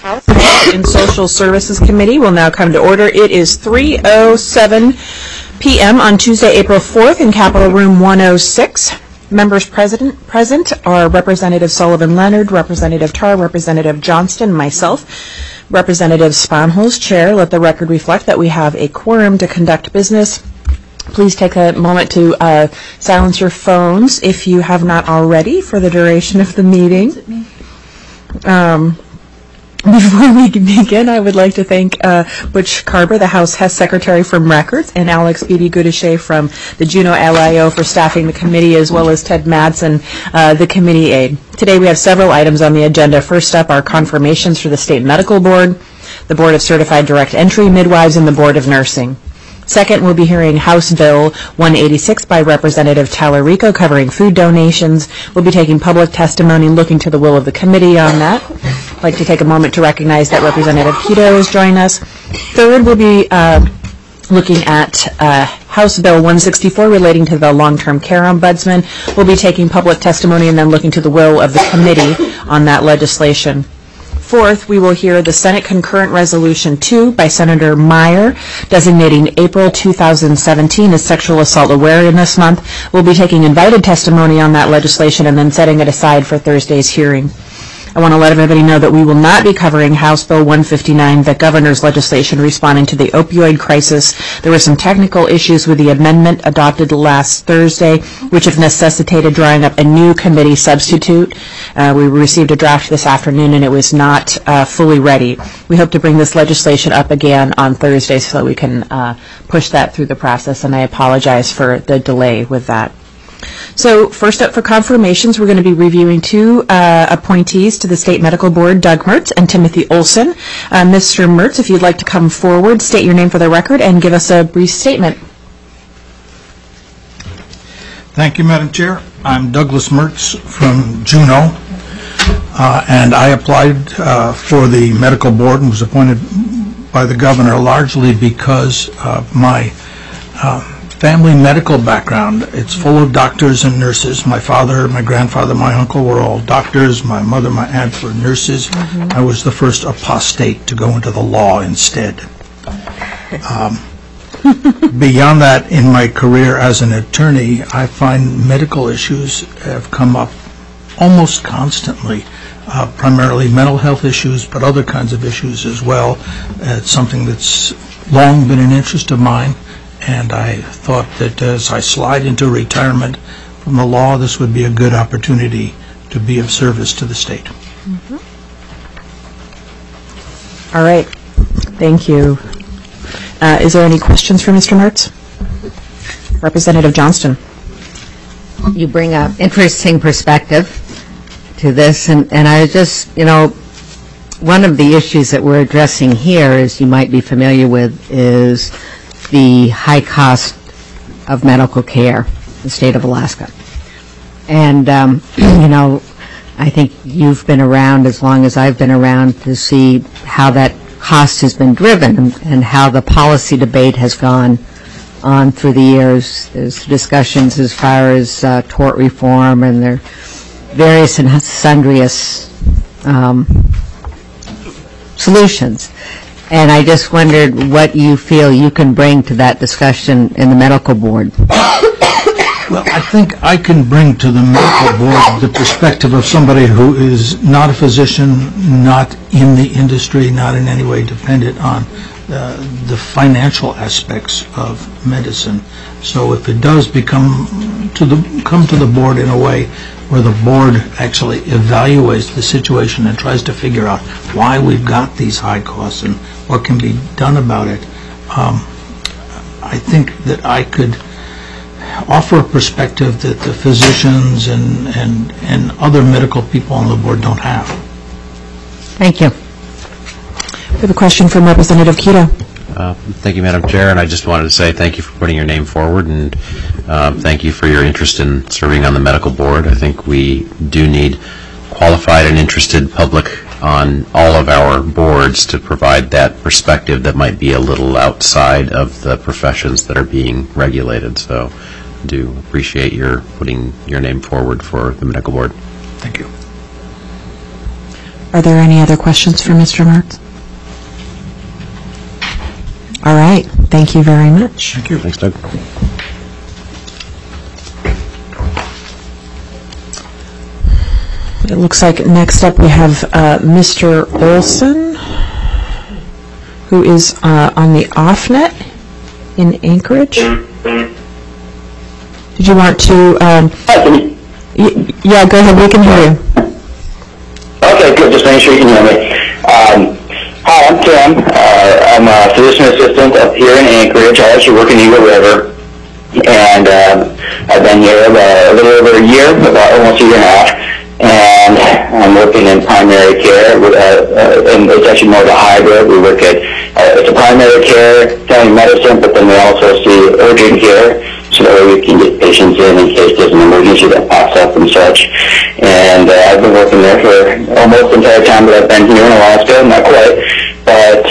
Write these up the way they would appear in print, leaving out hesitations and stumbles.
House Health and Social Services Committee will now come to order. It is 3:07 p.m. on Tuesday, April 4th in Capitol Room 106. Members present are Representative Sullivan Leonard, Representative Tarr, Representative Johnston, myself, Representative Spanholz, Chair. Let the record reflect that we have a quorum to conduct business. Please take a moment to silence your phones if you have not already for the duration of the meeting. Before we begin, I would like to thank Butch Carver, the House Hess Secretary from Records, and Alex Beebe-Goodishe from the Juneau LIO for staffing the committee, as well as Ted Madsen, the committee aide. Today we have several items on the agenda. First up are confirmations for the State Medical Board, the Board of Certified Direct Entry Midwives, and the Board of Nursing. Second, we'll be hearing House Bill 186 by Representative Tallarico covering food donations. We'll be taking public testimony and looking to the will of the committee on that. I'd like to take a moment to recognize that Representative Quito is joining us. Third, we'll be looking at House Bill 164 relating to the long-term care ombudsman. We'll be taking public testimony and then looking to the will of the committee on that legislation. Fourth, we will hear the Senate Concurrent Resolution 2 by Senator Meyer, designating April 2017 as Sexual Assault Awareness Month. We'll be taking invited testimony on that legislation and then setting it aside for Thursday's hearing. I want to let everybody know that we will not be covering House Bill 159, the governor's legislation responding to the opioid crisis. There were some technical issues with the amendment adopted last Thursday, which have necessitated drawing up a new committee substitute. We received a draft this afternoon, and it was not fully ready. We hope to bring this legislation up again on Thursday so that we can push that through the process, and I apologize for the delay with that. So first up for confirmations, we're going to be reviewing two appointees to the State Medical Board, Doug Mertz and Timothy Olson. Mr. Mertz, if you'd like to come forward, state your name for the record, and give us a brief statement. Thank you, Madam Chair. I'm Douglas Mertz from Juneau, and I applied for the Medical Board and was appointed by the governor largely because of my family medical background. It's full of doctors and nurses. My father, my grandfather, my uncle were all doctors. My mother, my aunt were nurses. Mm-hmm. I was the first apostate to go into the law instead. Beyond that, in my career as an attorney, I find medical issues have come up almost constantly, primarily mental health issues, but other kinds of issues as well. It's something that's long been an interest of mine. And I thought that as I slide into retirement from the law, this would be a good opportunity to be of service to the state. Mm-hmm. All right. Thank you. Is there any questions for Mr. Mertz? Representative Johnston. You bring up interesting perspective to this, and I just, one of the issues that we're addressing here, as you might be familiar with, is the high cost of medical care in the state of Alaska. And, I think you've been around as long as I've been around to see how that cost has been driven and how the policy debate has gone on through the years. There's discussions as far as tort reform, and there are various and sundrious solutions. And I just wondered what you feel you can bring to that discussion in the medical board. Well, I think I can bring to the medical board the perspective of somebody who is not a physician, not in the industry, not in any way dependent on the financial aspects of medicine. So if it does come to the board in a way where the board actually evaluates the situation and tries to figure out why we've got these high costs and what can be done about it, I think that I could offer a perspective that the physicians and other medical people on the board don't have. Thank you. We have a question from Representative Quito. Thank you, Madam Chair, and I just wanted to say thank you for putting your name forward, and thank you for your interest in serving on the medical board. I think we do need qualified and interested public on all of our boards to provide that perspective that might be a little outside of the professions that are being regulated. So I do appreciate your putting your name forward for the medical board. Thank you. Are there any other questions for Mr. Mertz? All right. Thank you very much. Thank you. Thanks, Doug. It looks like next up we have Mr. Olson, who is on the OffNet in Anchorage. Did you want to... yeah, go ahead. We can hear you. Okay, good. Just making sure you can hear me. Hi, I'm Tim. I'm a physician assistant up here in Anchorage. I actually work in Eagle River. And I've been here a little over a year, about almost a year and a half. And I'm working in primary care, and it's actually more of a hybrid. We work at, it's a primary care, family medicine, but then we also see urgent care, so that way we can get patients in case there's an emergency that pops up and such. And I've been working there for almost the entire time that I've been here in Alaska, not quite, but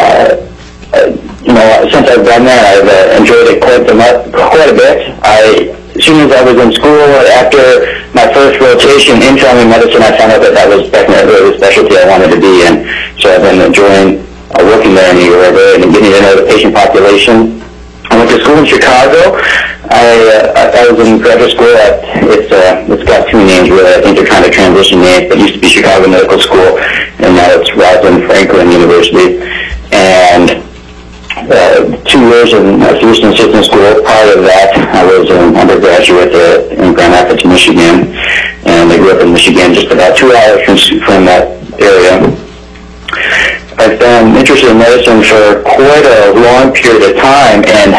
since I've been there, I've enjoyed it quite a bit. As soon as I was in school, after my first rotation in family medicine, I found out that was definitely the specialty I wanted to be in. So I've been enjoying working there in Eagle River and getting to know the patient population. I went to school in Chicago. I was in graduate school at, it's got two names really. I think they're trying to transition names, but it used to be Chicago Medical School, and now it's Rosalind Franklin University. And 2 years in physician assistant school. Prior to that, I was an undergraduate in Grand Rapids, Michigan, and I grew up in Michigan, just about 2 hours from that area. I've been interested in medicine for quite a long period of time, and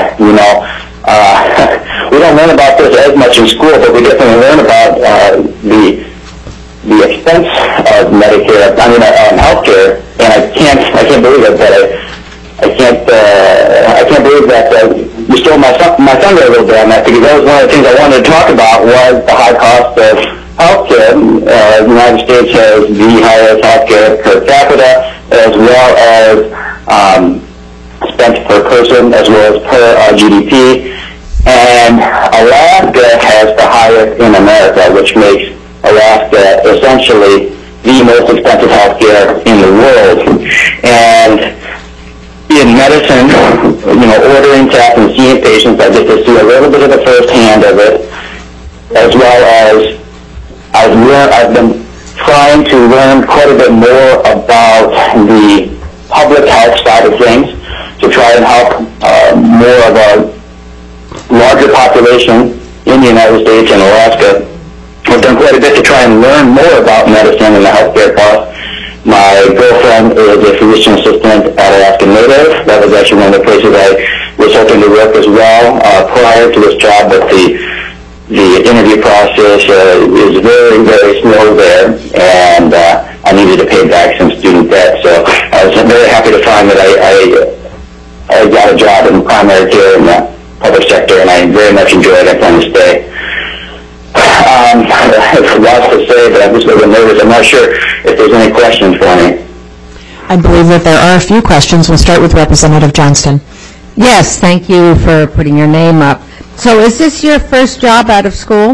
we don't learn about this as much in school, but we definitely learn about the expense of Medicare, healthcare, and I can't believe it, but I can't believe that you stole my thunder a little bit on that, because that was one of the things I wanted to talk about was the high cost of healthcare. The United States has the highest healthcare per capita, as well as spent per person, as well as per GDP. And Alaska has the highest in America, which makes Alaska essentially the most expensive healthcare in the world. And in medicine, ordering tests and seeing patients, I get to see a little bit of the first hand of it, as well as I've been trying to learn quite a bit more about the public health side of things to try and help more of a larger population in the United States and Alaska. I've done quite a bit to try and learn more about medicine and the healthcare costs. My girlfriend is a physician assistant at Alaska Native. That was actually one of the places I was hoping to work as well prior to this job, but the interview process is very, very slow there, and I needed to pay back some student debt. So I was very happy to find that I got a job in primary care in the public sector, and I very much enjoyed it. I plan to stay. I have lots to say, but I'm just a little nervous. I'm not sure if there's any questions for me. I believe that there are a few questions. We'll start with Representative Johnston. Yes, thank you for putting your name up. So is this your first job out of school?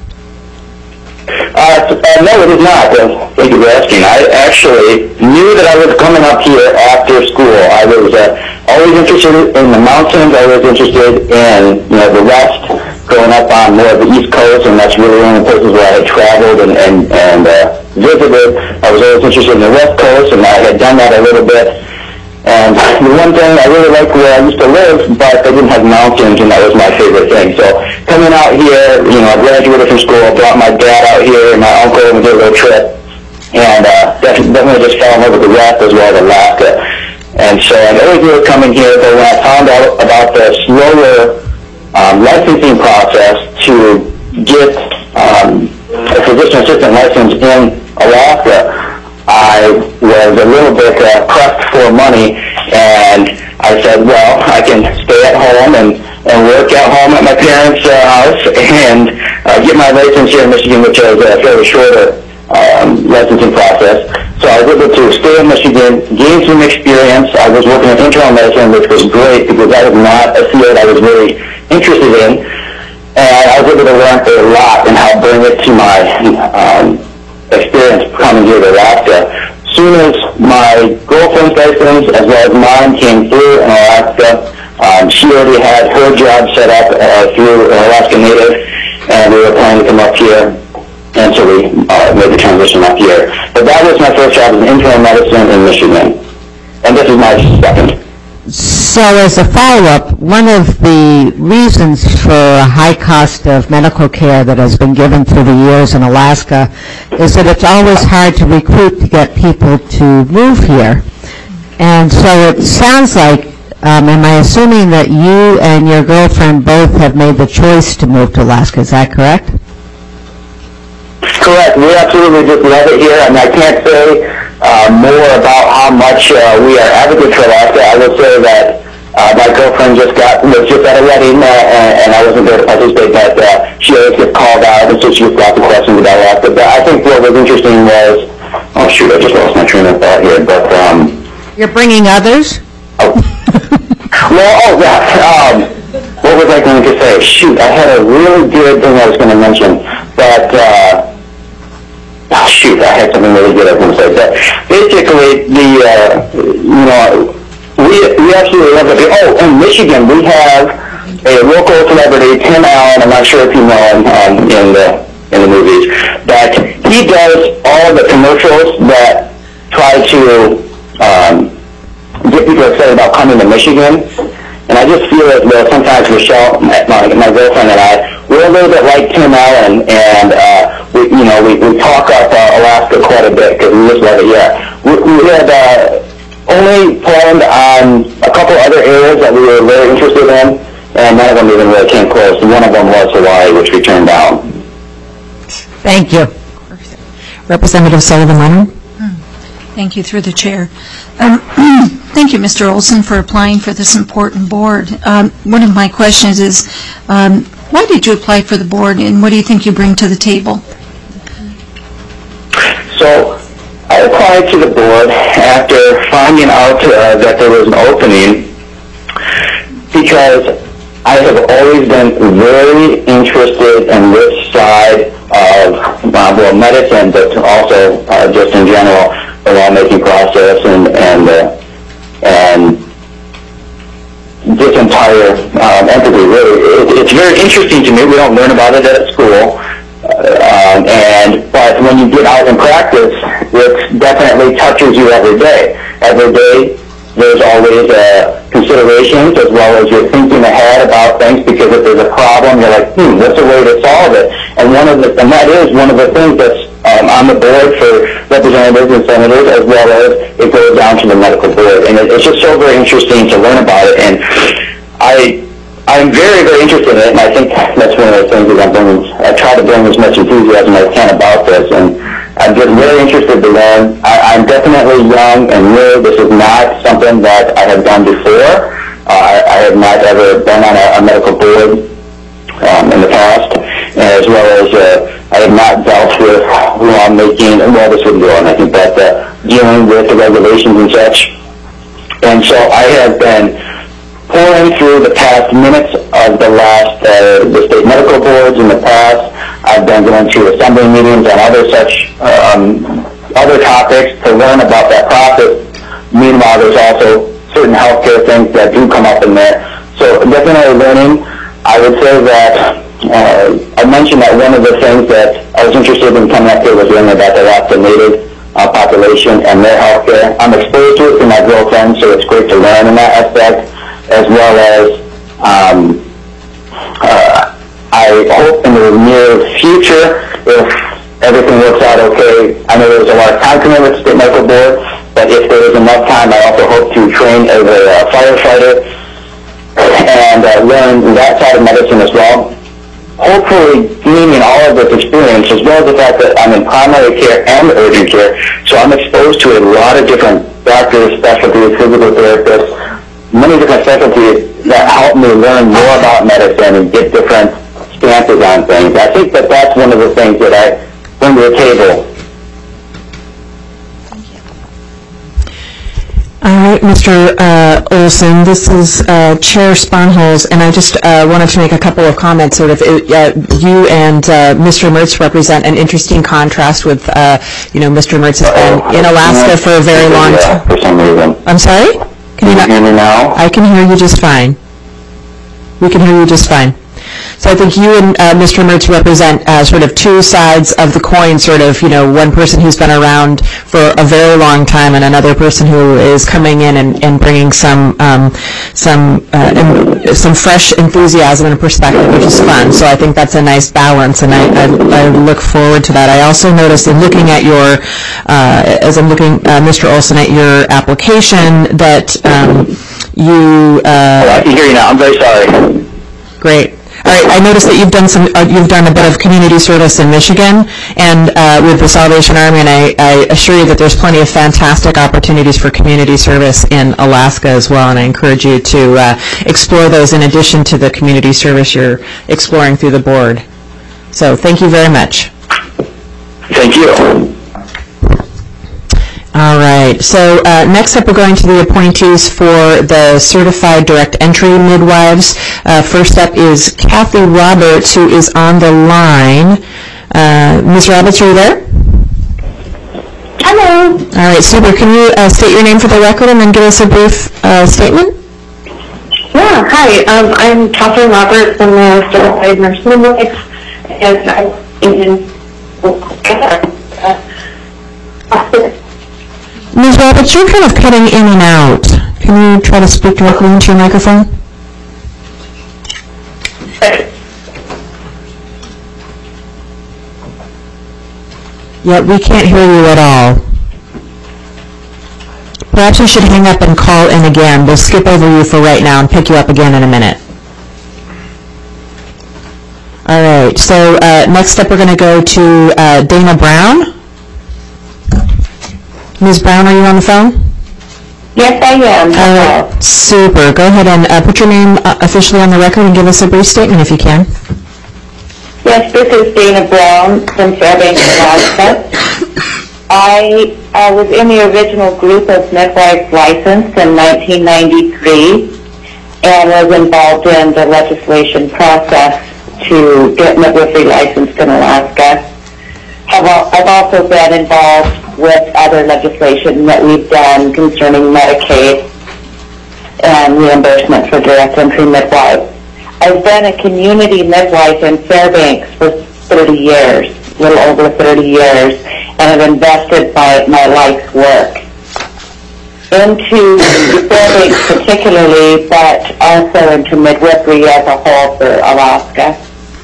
No, it is not. Thank you for asking. I actually knew that I was coming up here after school. I was always interested in the mountains. Always interested in the West. Growing up on more of the East Coast, and that's really one of the places where I had traveled and visited. I was always interested in the West Coast, and I had done that a little bit. And the one thing I really liked where I used to live, but they didn't have mountains, and that was my favorite thing. So coming out here, I graduated from school, brought my dad out here and my uncle, and we did a little trip, and definitely just fell in love with the West as well as Alaska. And so I always knew coming here, but when I found out about the slower licensing process to get a physician assistant license in Alaska, I was a little bit pressed for money, and I said, well, I can stay at home and work at home at my parents' house and get my license here in Michigan, which is a fairly shorter licensing process. So I was able to stay in Michigan, gain some experience. I was working in internal medicine, which was great because that was not a field I was really interested in, and I was able to learn a lot and help bring it to my experience coming here to Alaska. soon as my girlfriend's license as well as mine came through in Alaska, she already had her job set up through Alaska Native, and we were planning to come up here, and so we made the transition up here. But that was my first job in internal medicine in Michigan, and this is my second. So as a follow-up, one of the reasons for a high cost of medical care that has been given through the years in Alaska is that it's always hard to recruit to get people to move here. And so it sounds like, am I assuming that you and your girlfriend both have made the choice to move to Alaska? Is that correct? Correct. We absolutely just love it here. I mean, I can't say more about how much we are advocates for Alaska. I will say that my girlfriend was just at a wedding, and I wasn't there to participate, but she always gets called out, and so she gets lots of questions about Alaska. But I think what was interesting was, oh shoot, I just lost my train of thought here, but You're bringing others? Well, what was I going to say? Shoot, I had a really good thing I was going to mention, but shoot, I had something really good I was going to say. But basically, we absolutely love it. Oh, in Michigan, we have a local celebrity, Tim Allen. I'm not sure if you know him in the movies, but he does all the commercials that try to get people excited about coming to Michigan. And I just feel as though sometimes Michelle, my girlfriend and I, we're a little bit like Tim Allen, and we talk up Alaska quite a bit because we just love it. Yeah, we had only planned on a couple other areas that we were very interested in, and none of them even really came close. And one of them was Hawaii, which we turned down. Thank you. Representative Sullivan Leonard. Thank you, through the chair. Thank you, Mr. Olson, for applying for this important board. One of my questions is, why did you apply for the board, and what do you think you bring to the table? So I applied to the board after finding out that there was an opening because I have always been very interested in this side of medicine, but also just in general, the lawmaking process and this entire entity. Really, it's very interesting to me. We don't learn about it at school, but when you get out in practice, it definitely touches you every day. Every day, there's always considerations as well as you're thinking ahead about things, because if there's a problem, you're like, what's a way to solve it? And that is one of the things that's on the board for representatives and senators, as well as it goes down to the medical board. And it's just so very interesting to learn about it. And I'm very, very interested in it, and I think that's one of the things that I try to bring as much enthusiasm as I can about this. And I'm just very interested to learn. I'm definitely young and new. This is not something that I have done before. I have not ever been on a medical board in the past, as well as I have not dealt with lawmaking. Well, this wouldn't go on. I think that dealing with the regulations and such. And so I have been pouring through the past minutes of the state medical boards in the past. I've been going to assembly meetings and other topics to learn about that process. Meanwhile, there's also certain healthcare things that do come up in there. So definitely learning. I would say that I mentioned that one of the things that I was interested in coming up here was learning about the Alaska Native population and their healthcare. I'm exposed to it through my girlfriend, so it's great to learn in that aspect, as well as I hope in the near future, if everything works out okay, I know there's a lot of time commitment with the State Medical Board, but if there is enough time, I also hope to train as a firefighter and learn that side of medicine as well. Hopefully gaining all of this experience, as well as the fact that I'm in primary care and urgent care, so I'm exposed to a lot of different doctors, specialties, physical therapists, many different specialties that help me learn more about medicine and get different stances on things. I think that that's one of the things that I bring to the table. All Hi, Mr. Olson. This is Chair Sponholz, and I just wanted to make a couple of comments. Sort of, you and Mr. Mertz represent an interesting contrast with, Mr. Mertz has been in Alaska for a very long time. For some reason. I'm sorry? Can you hear me now? I can hear you just fine. We can hear you just fine. So I think you and Mr. Mertz represent sort of two sides of the coin, sort of, one person who's been around for a very long time and another person who is coming in and bringing some fresh enthusiasm and perspective, which is fun. So I think that's a nice balance, and I look forward to that. I also noticed in looking at your, as I'm looking, Mr. Olson, at your application, that you... I can hear you now. I'm very sorry. Great. All right, I noticed that you've done a bit of community service in Michigan and with the Salvation Army, and I assure you that there's plenty of fantastic opportunities for community service in Alaska as well, and I encourage you to explore those in addition to the community service you're exploring through the board. So thank you very much. Thank you. All right, so next up we're going to the appointees for the Certified Direct Entry Midwives. First up is Kathy Roberts, who is on the line. Ms. Roberts, are you there? Hello. All right, super. Can you state your name for the record and then give us a brief statement? Yeah, hi. I'm Catherine Roberts. I'm a certified nurse midwife, and I'm in Ms. Roberts, you're kind of cutting in and out. Can you try to speak directly into your microphone? Yeah, we can't hear you at all. Perhaps you should hang up and call in again. We'll skip over you for right now and pick you up again in a minute. All right, so next up we're going to go to Dana Brown. Ms. Brown, are you on the phone? Yes, I am. All right, super. Go ahead and put your name officially on the record and give us a brief statement if you can. Yes, this is Dana Brown from Fairbanks, Alaska. I was in the original group of midwives licensed in 1993 and was involved in the legislation process to get midwifery licensed in Alaska. I've also been involved with other legislation that we've done concerning Medicaid and reimbursement for direct entry midwives. I've been a community midwife in Fairbanks for 30 years, a little over 30 years, and have invested my life's work into Fairbanks particularly, but also into midwifery as a whole for Alaska.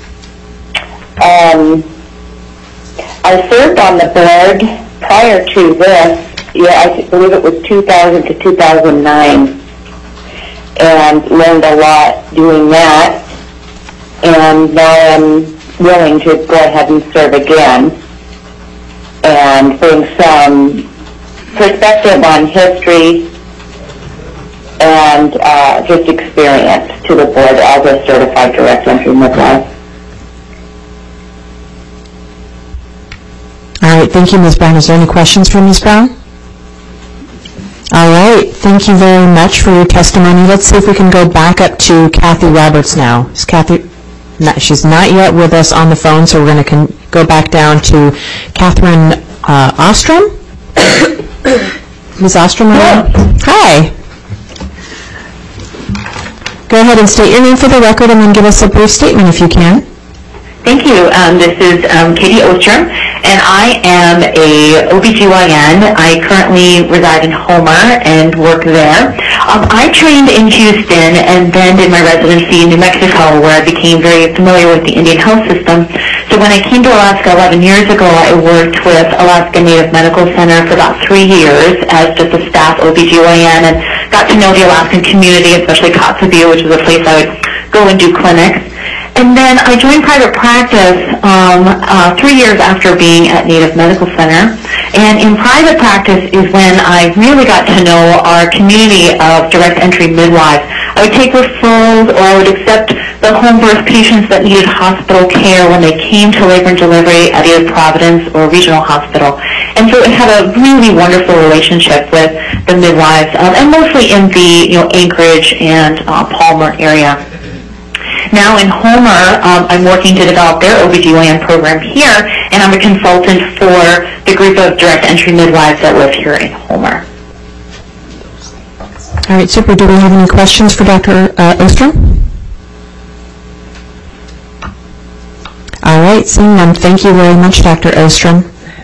I served on the board prior to this, I believe it was 2000 to 2009, and learned a lot doing that, and now I'm willing to go ahead and serve again and bring some perspective on history and just experience to the board as a certified direct entry midwife. All right, thank you, Ms. Brown. Is there any questions for Ms. Brown? All right, thank you very much for your testimony. Let's see if we can go back up to Kathy Roberts now. Is Kathy? She's not yet with us on the phone, so we're going to go back down to Catherine Ostrom. Ms. Ostrom, hi. Go ahead and state your name for the record and then give us a brief statement if you can. Thank you. This is Katie Ostrom, and I am a OBGYN. I currently reside in Homer and work there. I trained in Houston and then did my residency in New Mexico, where I became very familiar with the Indian health system. So when I came to Alaska 11 years ago, I worked with Alaska Native Medical Center for about 3 years as just a staff OBGYN and got to know the Alaskan community, especially Kotzebue, which is a place I would go and do clinics. And then I joined private practice 3 years after being at Native Medical Center. And in private practice is when I really got to know our community of direct entry midwives. I would take referrals, or I would accept the home birth patients that needed hospital care when they came to labor and delivery at either Providence or Regional Hospital. And so it had a really wonderful relationship with the midwives, and mostly in the Anchorage and Palmer area. Now in Homer, I'm working to develop their OBGYN program here, and I'm a consultant for the group of direct entry midwives that live here in Homer. All right, super. Do we have any questions for Dr. Ostrom? All right, seeing none. Thank you very much, Dr. Ostrom.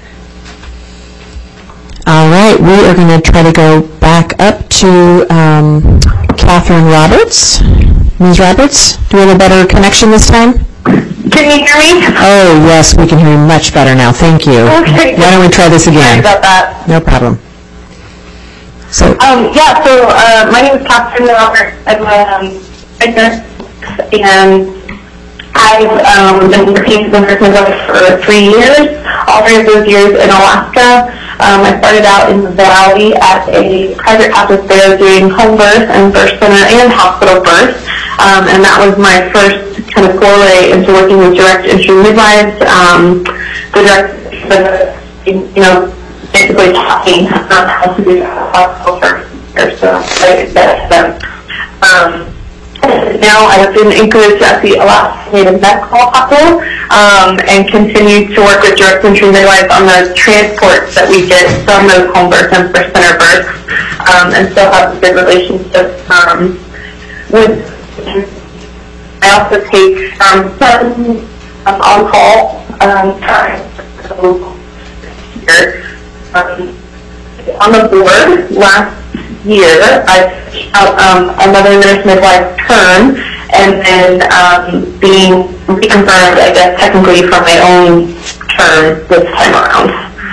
All right, we are going to try to go back up to Catherine Roberts. Ms. Roberts, do we have a better connection this time? Can you hear me? Oh, yes, we can hear you much better now. Thank you. Okay. Why don't we try this again? Sorry about that. No problem. So, my name is Catherine Roberts. I'm a nurse, and I've been working as a nurse midwife for 3 years, all 3 of those years in Alaska. I started out in the Valley at a private practice there doing home birth and birth center and hospital birth, and that was my first kind of foray into working with direct entry midwives. The direct, basically taught me how to do hospital birth. So I did that to them. Now I have been encouraged at the Alaska Native Medical Hospital and continue to work with direct entry midwives on the transports that we get from those home births and birth center births, and still have a good relationship with. I also take some on-call time. So here, on the board last year, I finished out another nurse midwife term, and then being reconfirmed, I guess, technically for my own term this time around.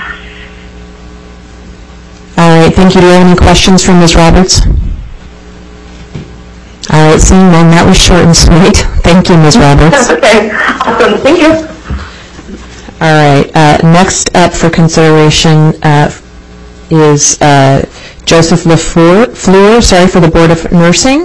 all right, thank you. Do you have any questions from Ms. Roberts? All right, seeing none, that was short and sweet. Thank you, Ms. Roberts. Okay, awesome. Thank you. All right, next up for consideration is Joseph LaFleur, for the Board of Nursing.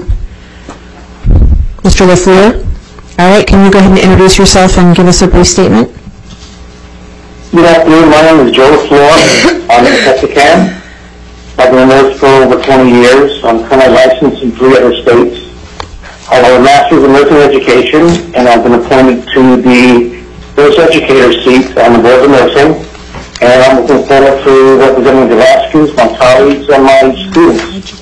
Mr. LaFleur, all right, can you go ahead and introduce yourself and give us a brief statement? Good afternoon. My name is Joe LaFleur. I'm in Texarkana. I've been a nurse for over 20 years. I'm currently licensed in 3 other states. I have a master's in nursing education, and I've been appointed to the nurse educator seat on the Board of Nursing. And I'm looking forward to representing the Alaskans, my colleagues, and my students.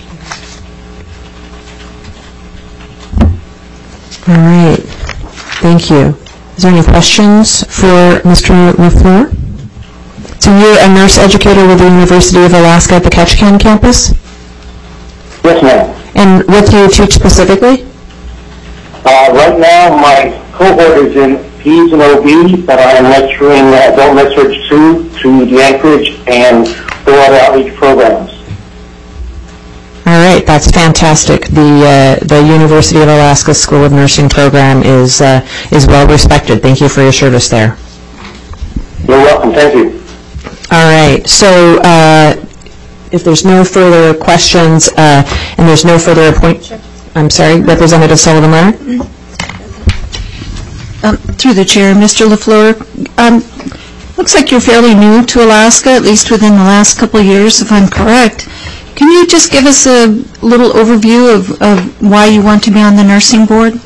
All right, thank you. Is there any questions for Mr. LaFleur? So you're a nurse educator with the University of Alaska at the Ketchikan campus? Yes, ma'am. And what do you teach specifically? Right now, my cohort is in Peds and OB, but I am lecturing adult med-surg 2 to the Anchorage and 4 other outreach programs. All right, that's fantastic. The University of Alaska School of Nursing program is well respected. Thank you for your service there. You're welcome. Thank you. All right, so if there's no further questions and there's no further I'm sorry, Representative Sullivan-Leonard? Through the chair, Mr. LaFleur, looks like you're fairly new to Alaska, at least within the last couple of years, if I'm correct. Can you just give us a little overview of why you want to be on the nursing board?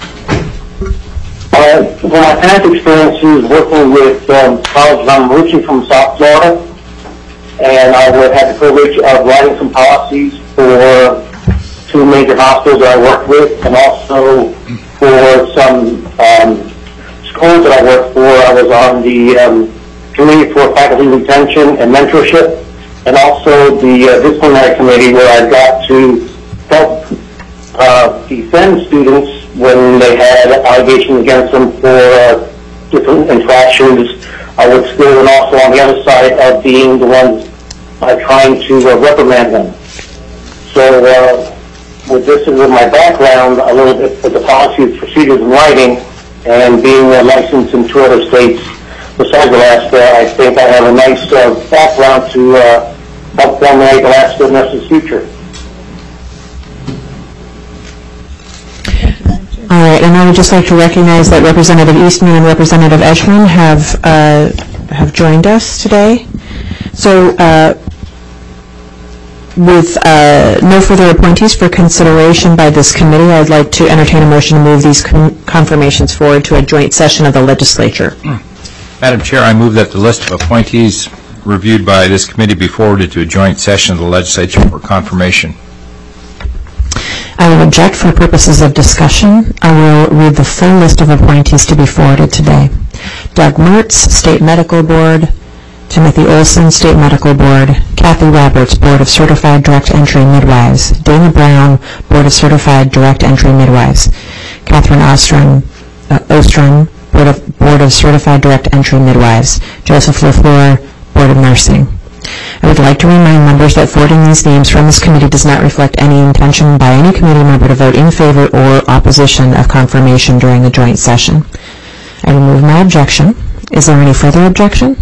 Well, my past experiences working with colleges, I'm originally from South Florida, and I would have the privilege of writing some policies for 2 major hospitals that I worked with, and also for some schools that I worked for. I was on the committee for faculty retention and mentorship, and also the disciplinary committee, where I got to help defend students when they had allegations against them for different infractions with school, and also on the other side of being the ones trying to reprimand them. So with this and with my background, a little bit with the policies, procedures, and writing, and being licensed in 2 other states besides Alaska, I think I have a nice background to help formulate Alaska Nurses' future. All right, and I would just like to recognize that Representative Eastman and Representative Edgman have joined us today. So With no further appointees for consideration by this committee, I'd like to entertain a motion to move these confirmations forward to a joint session of the legislature. Madam Chair, I move that the list of appointees reviewed by this committee be forwarded to a joint session of the legislature for confirmation. I will object for purposes of discussion. I will read the full list of appointees to be forwarded today. Doug Mertz, State Medical Board. Timothy Olson, State Medical Board. Kathy Roberts, Board of Certified Direct Entry Midwives. Dana Brown, Board of Certified Direct Entry Midwives. Catherine Ostrom, Board of Certified Direct Entry Midwives. Joseph LaFleur, Board of Nursing. I would like to remind members that forwarding these names from this committee does not reflect any intention by any committee member to vote in favor or opposition of confirmation during the joint session. I remove my objection. Is there any further objection?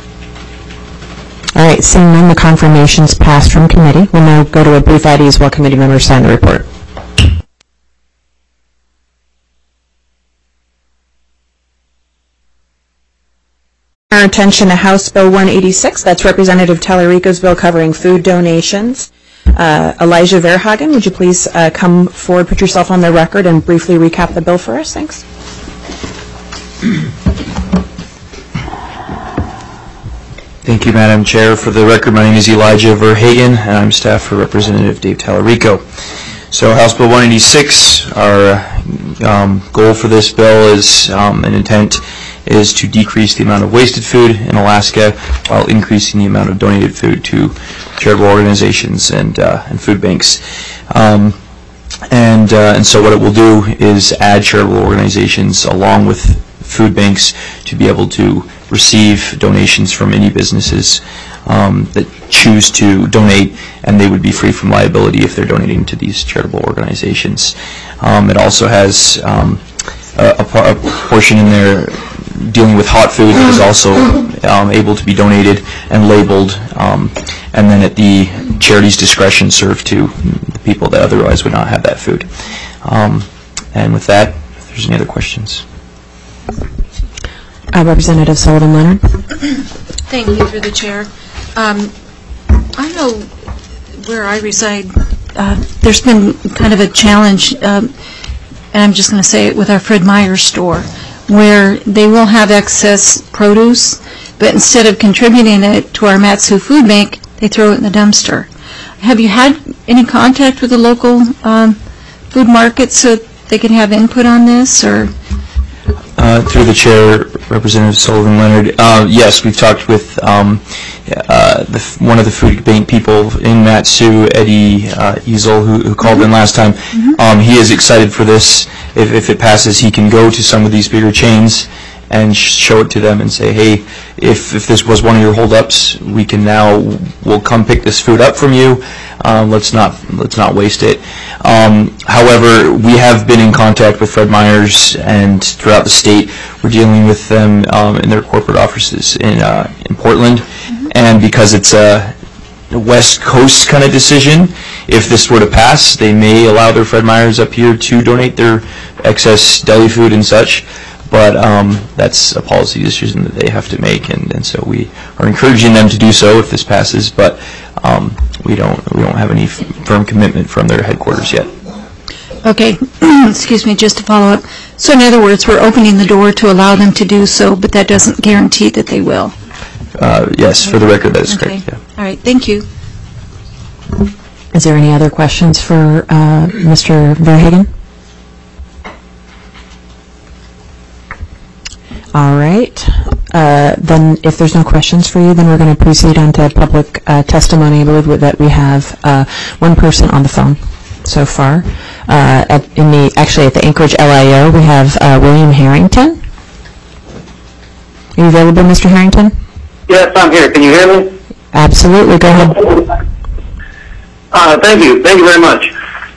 All right, seeing none, the confirmations passed from committee. We'll now go to a brief IDs while committee members sign the report. Our attention to House Bill 186. That's Representative Tallarico's bill covering food donations. Elijah Verhagen, would you please come forward, put yourself on the record, and briefly recap the bill for us? Thanks. Thank you, Madam Chair. For the record, my name is Elijah Verhagen, and I'm staff for Representative Dave Tallarico. So House Bill 186, our goal for this bill is, an intent is to decrease the amount of wasted food in Alaska while increasing the amount of donated food to charitable organizations and food banks. And so what it will do is add charitable organizations along with food banks to be able to receive donations from any businesses that choose to donate, and they would be free from liability if they're donating to these charitable organizations. It also has a portion in there dealing with hot food that is also able to be donated and labeled, and then at the charity's discretion served to the people that otherwise would not have that food. And with that, if there's any other questions. Representative Sullivan Leonard. Thank you, through the chair. I know where I reside, there's been kind of a challenge, and I'm just going to say it, with our Fred Meyer store, where they will have excess produce, but instead of contributing it to our Matsu food bank, they throw it in the dumpster. Have you had any contact with the local food market so they could have input on this, or? Through the chair, Representative Sullivan Leonard, yes, we've talked with one of the food bank people in Matsu, Eddie Easel, who called in last time. He is excited for this. If it passes, he can go to some of these bigger chains and show it to them and say, hey, if this was one of your holdups, we'll come pick this food up from you. Let's not waste it. However, we have been in contact with Fred Meyer's, and throughout the state, we're dealing with them in their corporate offices in Portland. And because it's a West Coast kind of decision, if this were to pass, they may allow their Fred Meyer's up here to donate their excess deli food and such. But that's a policy decision that they have to make, and so we are encouraging them to do so if this passes. But we don't have any firm commitment from their headquarters yet. Okay, excuse me, just to follow up. So in other words, we're opening the door to allow them to do so, but that doesn't guarantee that they will. Yes, for the record, that is correct. Yeah. All right, thank you. Is there any other questions for Mr. Verhagen? All right. Then if there's no questions for you, then we're going to proceed on to public testimony. I believe that we have one person on the phone so far. At the Anchorage LIO, we have William Harrington. Are you available, Mr. Harrington? Yes, I'm here. Can you hear me? Absolutely. Go ahead. Thank you. Thank you very much.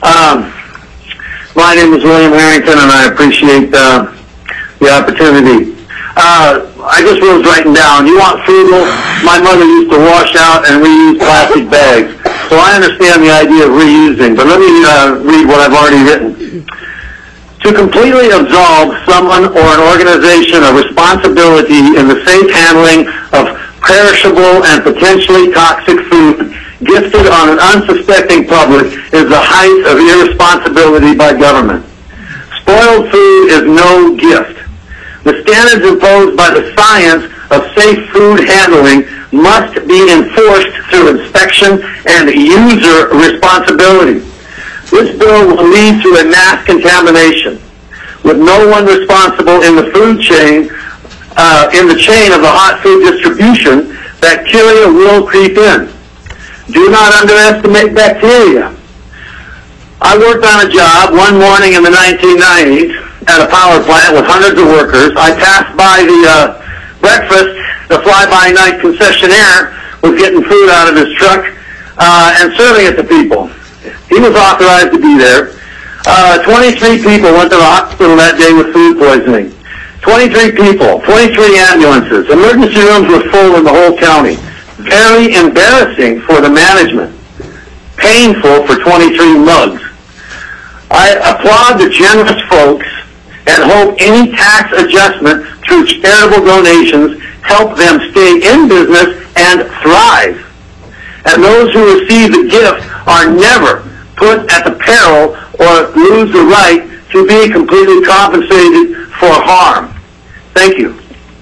My name is William Harrington, and I appreciate the opportunity. I just was writing down, you want frugal? My mother used to wash out and reuse plastic bags. So I understand the idea of reusing, but let me read what I've already written. To completely absolve someone or an organization of responsibility in the safe handling of perishable and potentially toxic food gifted on an unsuspecting public is the height of irresponsibility by government. Spoiled food is no gift. The standards imposed by the science of safe food handling must be enforced through inspection and user responsibility. This bill will lead to a mass contamination. With no one responsible in the food chain, in the chain of the hot food distribution, bacteria will creep in. Do not underestimate bacteria. I worked on a job one morning in the 1990s at a power plant with hundreds of workers. I passed by the breakfast. The fly-by-night concessionaire was getting food out of his truck and serving it to people. He was authorized to be there. 23 people went to the hospital that day with food poisoning. 23 people, 23 ambulances. Emergency rooms were full in the whole county. Very embarrassing for the management. Painful for 23 mugs. I applaud the generous folks and hope any tax adjustment through charitable donations help them stay in business and thrive. And those who receive the gift are never put at the peril or lose the right to be completely compensated for harm. Thank you.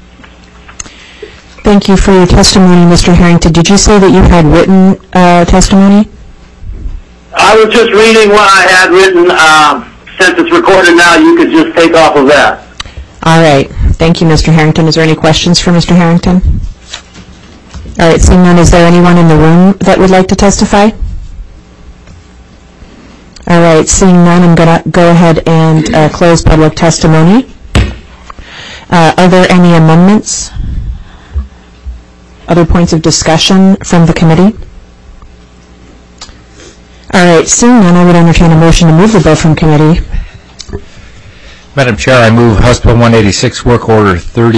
Thank you for your testimony, Mr. Harrington. Did you say that you had written testimony? I was just reading what I had written. Since it's recorded now, you could just take off of that. All right. Thank you, Mr. Harrington. Is there any questions for Mr. Harrington? All right. Seeing none, is there anyone in the room that would like to testify? All right. Seeing none, I'm going to go ahead and close public testimony. Are there any amendments? Other points of discussion from the committee? All right, seeing none, I would entertain a motion to move the bill from committee. Madam Chair, I move House Bill 186, Work Order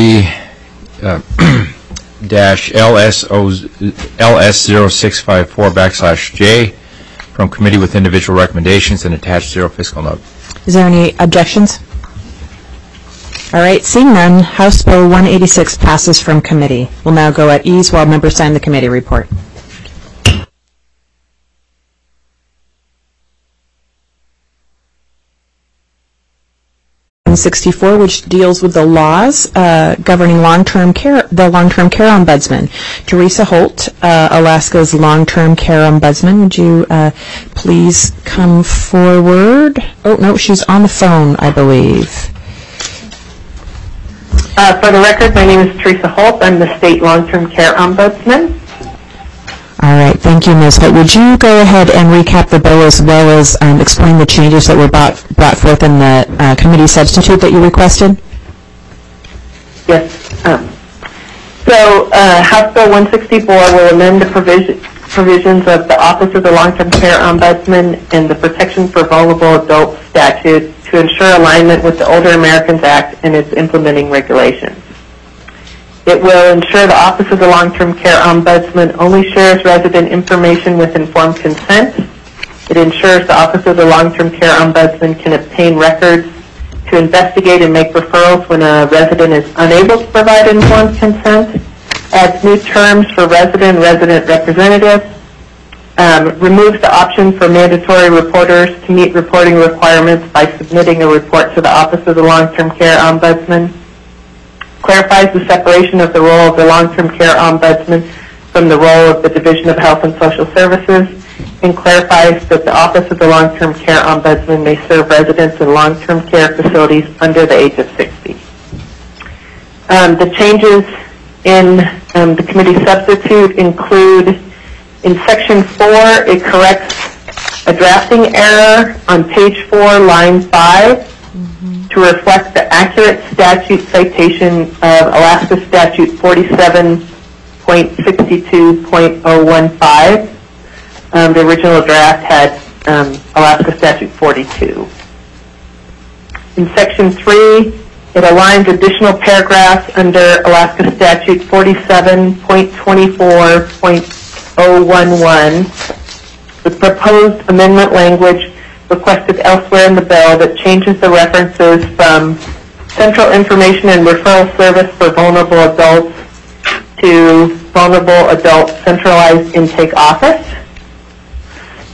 30-LS0654/J from committee with individual recommendations and attached zero fiscal note. Is there any objections? All right, seeing none, House Bill 186 passes from committee. We'll now go at ease while members sign the committee report. 64, which deals with the laws governing long-term care, the long-term care ombudsman. Teresa Holt, Alaska's long-term care ombudsman, would you please come forward? Oh, no, she's on the phone, I believe. For the record, my name is Teresa Holt. I'm the state long-term care ombudsman. All right, thank you, Ms. Holt. Would you go ahead and recap the bill as well as explain the changes that were brought forth in the committee substitute that you requested? Yes. So House Bill 164 will amend the provisions of the Office of the Long-Term Care Ombudsman and the Protection for Vulnerable Adults statute to ensure alignment with the Older Americans Act and its implementing regulations. It will ensure the Office of the Long-Term Care Ombudsman only shares resident information with informed consent. It ensures the Office of the Long-Term Care Ombudsman can obtain records to investigate and make referrals when a resident is unable to provide informed consent. Adds new terms for resident representatives. Removes the option for mandatory reporters to meet reporting requirements by submitting a report to the Office of the Long-Term Care Ombudsman. Clarifies the separation of the role of the long-term care ombudsman from the role of the Division of Health and Social Services, and clarifies that the Office of the Long-Term Care Ombudsman may serve residents in long-term care facilities under the age of 60. The changes in the committee substitute include, in Section 4, it corrects a drafting error on page 4, line 5, to reflect the accurate statute citation of Alaska Statute 47.62.015. The original draft had Alaska Statute 42. In Section 3, it aligns additional paragraphs under Alaska Statute 47.24.011 with proposed amendment language requested elsewhere in the bill that changes the references from Central Information and Referral Service for Vulnerable Adults to Vulnerable Adult Centralized Intake Office.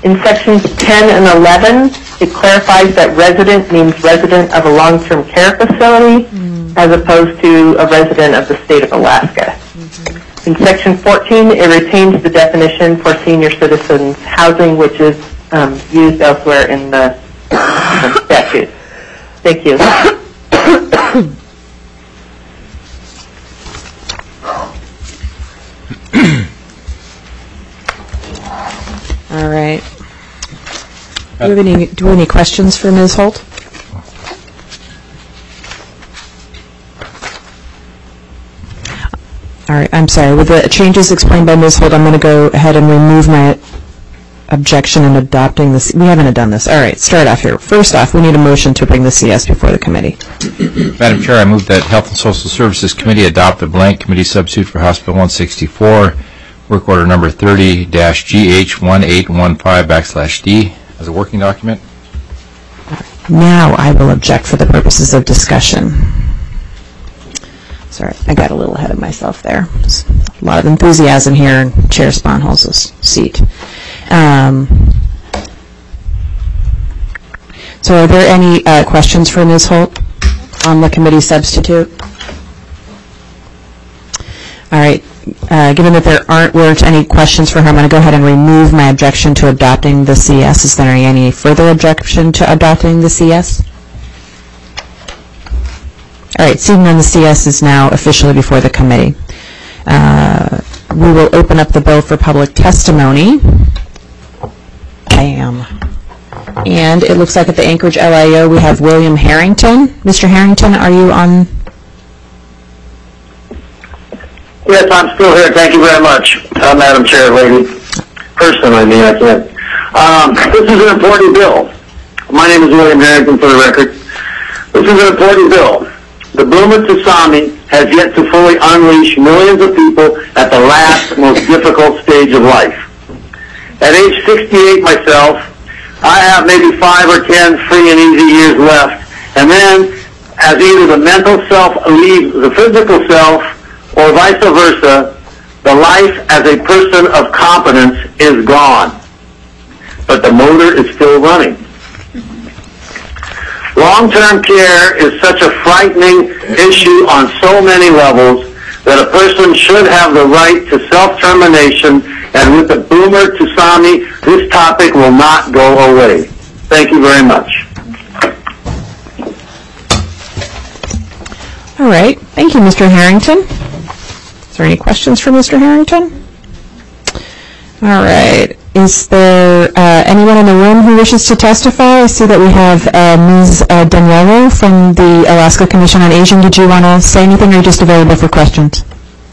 In sections 10 and 11, it clarifies that resident means resident of a long-term care facility as opposed to a resident of the state of Alaska. In section 14, it retains the definition for senior citizens housing, which is used elsewhere in the statute. Thank you. All right. Do we have any questions for Ms. Holt? All right, I'm sorry. With the changes explained by Ms. Holt, I'm going to go ahead and remove my objection in adopting this. We haven't done this. All right, start off here. First off, we need a motion to bring the CS before the committee. Madam Chair, I move that Health and Social Services Committee adopt the blank committee substitute for House Bill 164, work order number 30-GH1815/D as a working document. Now I will object for the purposes of discussion. Sorry, I got a little ahead of myself there. There's a lot of enthusiasm here in Chair Sponholz's seat. So are there any questions for Ms. Holt on the committee substitute? All right. Given that there weren't any questions for her, I'm going to go ahead and remove my objection to adopting the CS. Is there any further objection to adopting the CS? All right, seeing none, the CS is now officially before the committee. We will open up the bill for public testimony. Bam. And it looks like at the Anchorage LIO we have William Harrington. Mr. Harrington, are you on? Yes, I'm still here. Thank you very much, Madam Chair, lady. Person, I mean, I can't. This is an important bill. My name is William Harrington, for the record. This is an important bill. The boomer tsunami has yet to fully unleash millions of people at the last, most difficult stage of life. At age 68 myself, I have maybe 5 or 10 free and easy years left. And then, as either the mental self leaves the physical self, or vice versa, the life as a person of competence is gone. But the motor is still running. Long-term care is such a frightening issue on so many levels that a person should have the right to self-termination, and with the boomer tsunami, this topic will not go away. Thank you very much. All right. Thank you, Mr. Harrington. Is there any questions for Mr. Harrington? All right. Is there anyone in the room who wishes to testify? I see that we have Ms. Daniello from the Alaska Commission on Aging. Did you want to say anything, or are you just available for questions?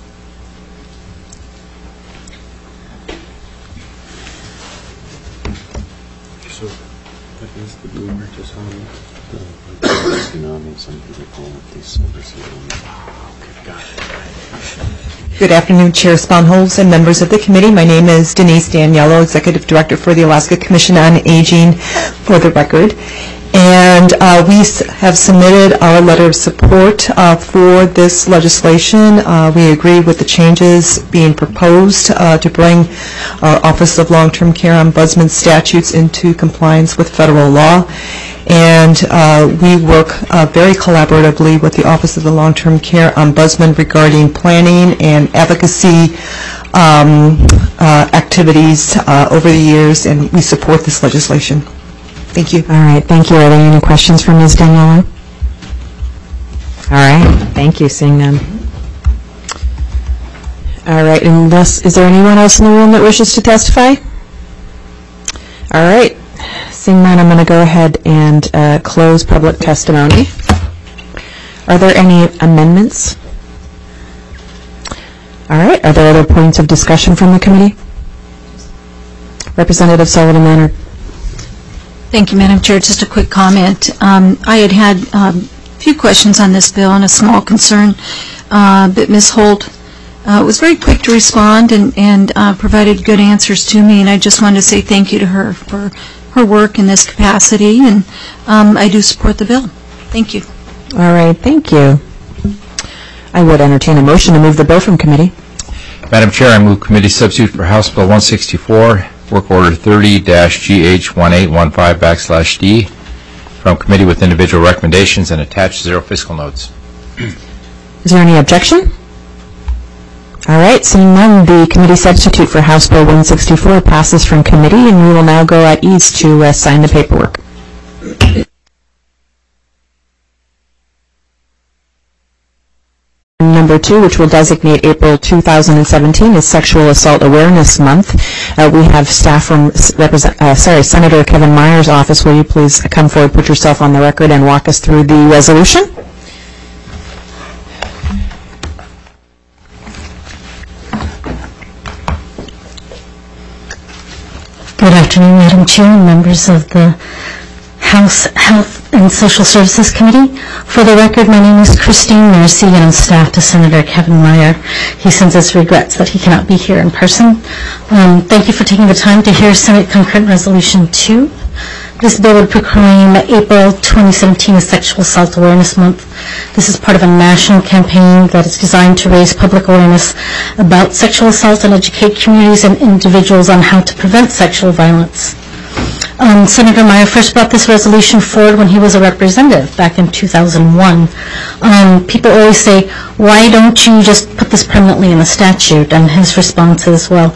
So, what is the boomer tsunami? The tsunami, some people call it the silver tsunami. Okay, got it. Good afternoon, Chair Sponholz and members of the committee. My name is Denise Daniello, Executive Director for the Alaska Commission on Aging, for the record. And we have submitted our letter of support for this legislation. We agree with the changes being proposed to bring our Office of Long-Term Care Ombudsman statutes into compliance with federal law. And we work very collaboratively with the Office of the Long-Term Care Ombudsman regarding planning and advocacy activities over the years, and we support this legislation. Thank you. All right, thank you. Are there any questions for Ms. Daniello? All right, thank you. Seeing none. All right, is there anyone else in the room that wishes to testify? All right. Seeing none, I'm going to go ahead and close public testimony. Are there any amendments? All right. Are there other points of discussion from the committee? Representative Sullivan Leonard. Thank you, Madam Chair. Just a quick comment. I had a few questions on this bill and a small concern, but Ms. Holt was very quick to respond and provided good answers to me, and I just wanted to say thank you to her for her work in this capacity, and I do support the bill. Thank you. All right, thank you. I would entertain a motion to move the bill from committee. Madam Chair, I move committee substitute for House Bill 164, Work Order 30-GH1815/D from Committee with individual recommendations and attached 0 fiscal notes. Is there any objection? All right, seeing none, the committee substitute for House Bill 164 passes from committee, and we will now go at ease to sign the paperwork. Number 2, which will designate April 2017 as Sexual Assault Awareness Month. We have staff from Senator Kevin Meyer's office. Will you please come forward, put yourself on the record, and walk us through the resolution? Good afternoon, Madam Chair and members of the House Health and Social Services Committee. For the record, my name is Christine Mercy, and I'm staff to Senator Kevin Meyer. He sends his regrets that he cannot be here in person. Thank you for taking the time to hear Senate Concurrent Resolution 2. This bill would proclaim April 2017 as Sexual Assault Awareness Month. This is part of a national campaign that is designed to raise public awareness about sexual assault and educate communities and individuals on how to prevent sexual violence. Senator Meyer first brought this resolution forward when he was a representative back in 2001. People always say, why don't you just put this permanently in the statute? And his response is, well,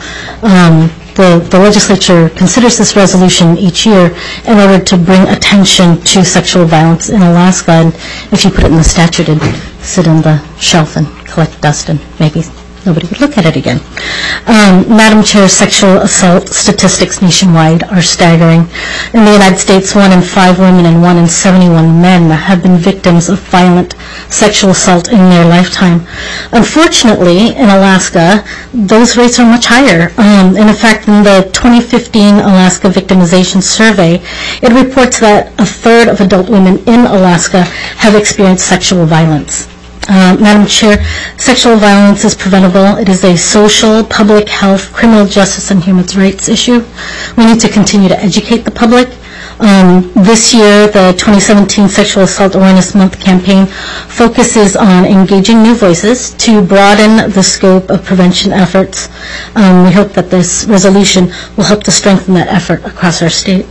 the legislature considers this resolution each year in order to bring attention to sexual violence in Alaska. And if you put it in the statute, it'd sit on the shelf and collect dust, and maybe nobody would look at it again. Madam Chair, sexual assault statistics nationwide are staggering. In the United States, 1 in 5 women and 1 in 71 men have been victims of violent sexual assault in their lifetime. Unfortunately, in Alaska, those rates are much higher. In fact, in the 2015 Alaska Victimization Survey, it reports that a third of adult women in Alaska have experienced sexual violence. Madam Chair, sexual violence is preventable. It is a social, public health, criminal justice, and human rights issue. We need to continue to educate the public. This year, the 2017 Sexual Assault Awareness Month campaign focuses on engaging new voices to broaden the scope of prevention efforts. We hope that this resolution will help to strengthen that effort across our state.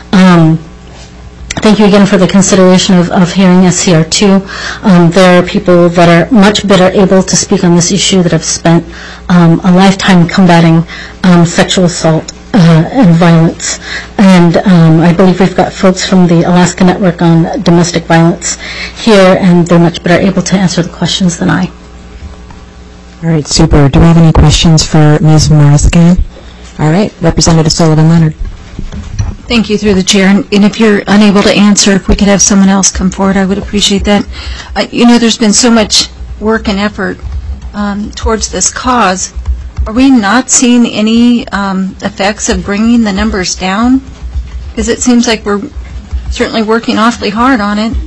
Thank you again for the consideration of hearing SCR2. There are people that are much better able to speak on this issue that have spent a lifetime combating sexual assault and violence. And I believe we've got folks from the Alaska Network on Domestic Violence here, and they're much better able to answer the questions than I. All right, super. Do we have any questions for Ms. Morris-Gann? All right, Representative Sullivan-Leonard. Thank you, through the chair. And if you're unable to answer, if we could have someone else come forward, I would appreciate that. There's been so much work and effort towards this cause. Are we not seeing any effects of bringing the numbers down? Because it seems like we're certainly working awfully hard on it.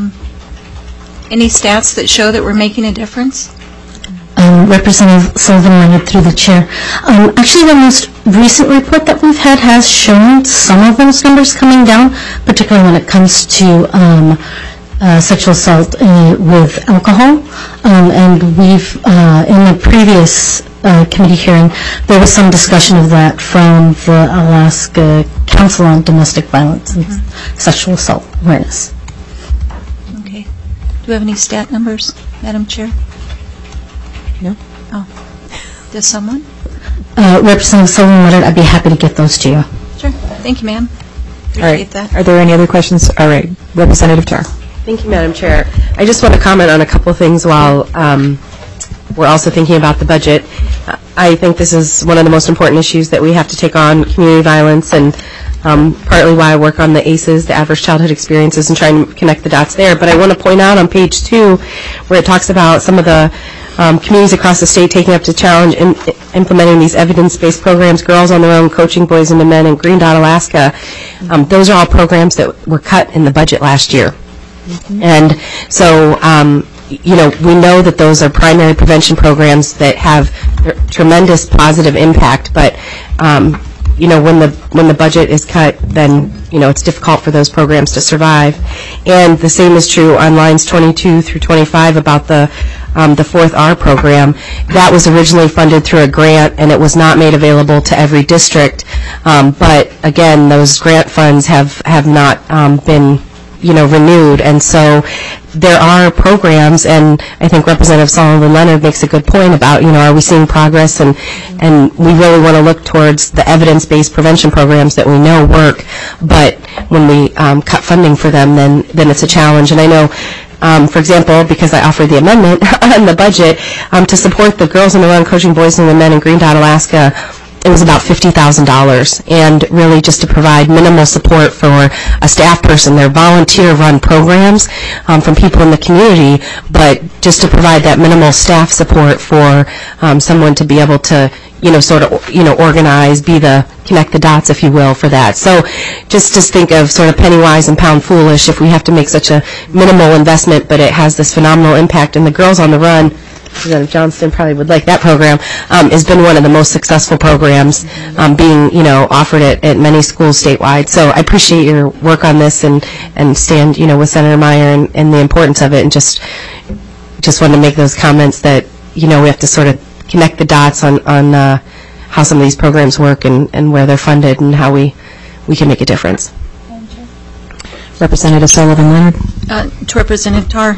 Any stats that show that we're making a difference? Representative Sullivan-Leonard, through the chair. Actually, the most recent report that we've had has shown some of those numbers coming down, particularly when it comes to sexual assault with alcohol. And we've, in the previous committee hearing, there was some discussion of that from the Alaska Council on Domestic Violence and Sexual Assault Awareness. Okay. Do we have any stat numbers, Madam Chair? No. Oh. Does someone? Representative Sullivan-Leonard, I'd be happy to get those to you. Sure. Thank you, ma'am. Appreciate that. Are there any other questions? All right. Representative Tarr. Thank you, Madam Chair. I just want to comment on a couple of things while we're also thinking about the budget. I think this is one of the most important issues that we have to take on, community violence, and partly why I work on the ACEs, the Adverse Childhood Experiences, and trying to connect the dots there. But I want to point out on page 2 where it talks about some of the communities across the state taking up to challenge implementing these evidence-based programs, Girls on Their Own, Coaching Boys into Men, and Green Dot Alaska. Those are all programs that were cut in the budget last year. And so, we know that those are primary prevention programs that have tremendous positive impact, but when the budget is cut, then it's difficult for those programs to survive. And the same is true on lines 22 through 25 about the Fourth R program. That was originally funded through a grant, and it was not made available to every district. But again, those grant funds have not been renewed, and so there are programs, and I think Representative Sullivan Leonard makes a good point about, are we seeing progress, and we really want to look towards the evidence-based prevention programs that we know work, but when we cut funding for them, then it's a challenge. And I know, for example, because I offered the amendment on the budget, to support the Girls on the Run Coaching Boys and the Men in Green Dot, Alaska, it was about $50,000, and really just to provide minimal support for a staff person. They're volunteer-run programs from people in the community, but just to provide that minimal staff support for someone to be able to, organize, connect the dots, if you will, for that. So just think of sort of penny wise and pound foolish if we have to make such a minimal investment, but it has this phenomenal impact. And the Girls on the Run, Representative Johnston probably would like that program, has been one of the most successful programs being, offered at many schools statewide. So I appreciate your work on this and stand, with Senator Meyer and the importance of it, and just wanted to make those comments that, we have to sort of connect the dots on how some of these programs work and where they're funded and how we can make a difference. Representative Sullivan Leonard. To Representative Tarr,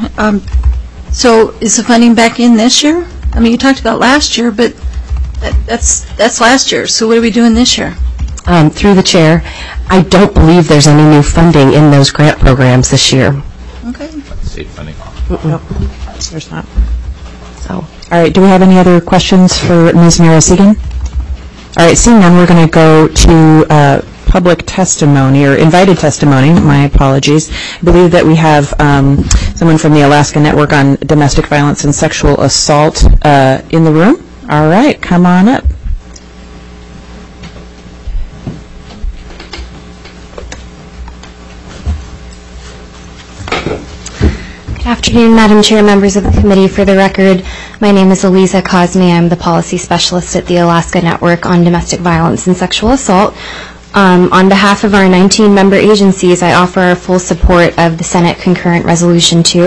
so is the funding back in this year? I mean, you talked about last year, but that's last year. So what are we doing this year? Through the chair, I don't believe there's any new funding in those grant programs this year. Okay. State funding. No, there's not. So, all right, do we have any other questions for Ms. Mira Segan? All right, seeing none, we're going to go to public testimony, or invited testimony, my apologies. I believe that we have someone from the Alaska Network on Domestic Violence and Sexual Assault in the room. All right, come on up. Good afternoon, Madam Chair, members of the committee. For the record, my name is Eliza Cosme. I'm the policy specialist at the Alaska Network on Domestic Violence and Sexual Assault. On behalf of our 19 member agencies, I offer our full support of the Senate Concurrent Resolution 2.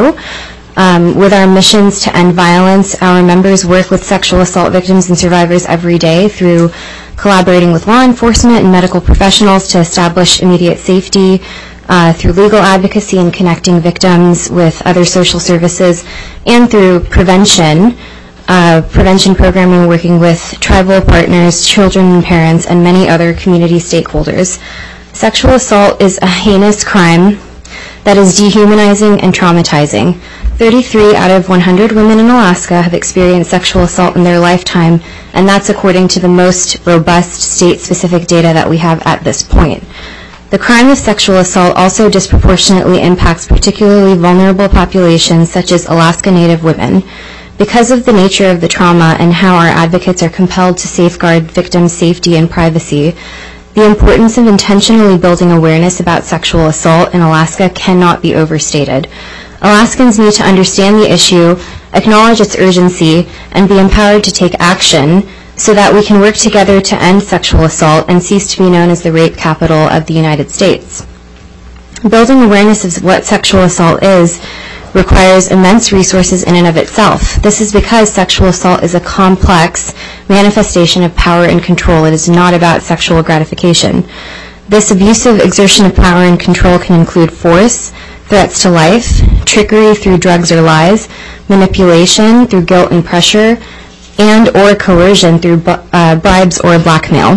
With our missions to end violence, our members work with sexual assault victims and survivors every day through collaborating with law enforcement and medical professionals to establish immediate safety, through legal advocacy and connecting victims with other social services, and through prevention programming, working with tribal partners, children and parents, and many other community stakeholders. Sexual assault is a heinous crime that is dehumanizing and traumatizing. 33 out of 100 women in Alaska have experienced sexual assault in their lifetime, and that's according to the most robust state-specific data that we have at this point. The crime of sexual assault also disproportionately impacts particularly vulnerable populations such as Alaska Native women. Because of the nature of the trauma and how our advocates are compelled to safeguard victims' safety and privacy, the importance of intentionally building awareness about sexual assault in Alaska cannot be overstated. Alaskans need to understand the issue, acknowledge its urgency, and be empowered to take action so that we can work together to end sexual assault and cease to be known as the rape capital of the United States. Building awareness of what sexual assault is requires immense resources in and of itself. This is because sexual assault is a complex manifestation of power and control. It is not about sexual gratification. This abusive exertion of power and control can include force, threats to life, trickery through drugs or lies, manipulation through guilt and pressure, and or coercion through bribes or blackmail.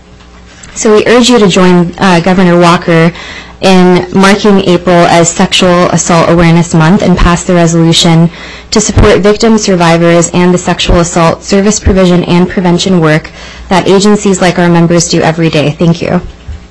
So we urge you to join Governor Walker in marking April as Sexual Assault Awareness Month and pass the resolution to support victims, survivors, and the sexual assault service provision and prevention work that agencies like our members do every day. Thank you.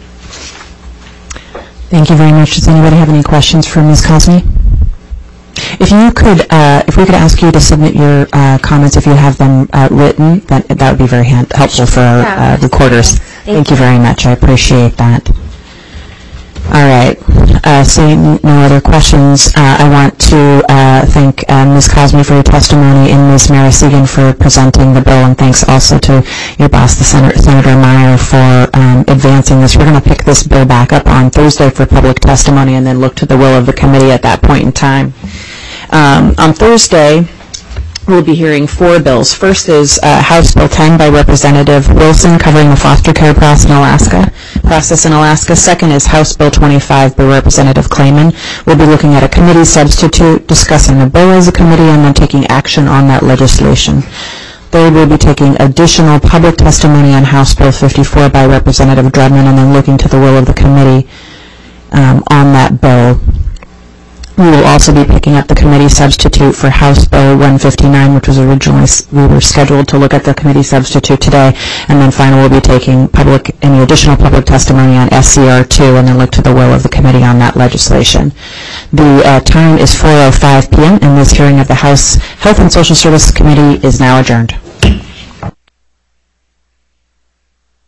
Thank you very much. Does anybody have any questions for Ms. Cosme? If you could, if we could ask you to submit your comments, if you have them written, that would be very helpful for our recorders. Thank you very much. I appreciate that. All right. seeing no other questions, I want to thank Ms. Cosme for your testimony and Ms. Mary Segan for presenting the bill, and thanks also to your boss, the Senator Meyer, for advancing this. We're going to pick this bill back up on Thursday for public testimony and then look to the will of the committee at that point in time. On Thursday, we'll be hearing 4 bills. First is House Bill 10 by Representative Wilson, covering the foster care process in Alaska. Second is House Bill 25 by Representative Clayman. We'll be looking at a committee substitute, discussing the bill as a committee, and then taking action on that legislation. Third, we'll be taking additional public testimony on House Bill 54 by Representative Drudman, and then looking to the will of the committee on that bill. We will also be picking up the committee substitute for House Bill 159, which was originally, we were scheduled to look at the committee substitute today. And then finally, we'll be taking any additional public testimony on SCR 2 and then look to the will of the committee on that legislation. The time is 4:05 p.m. and this hearing of the House Health and Social Services Committee is now adjourned.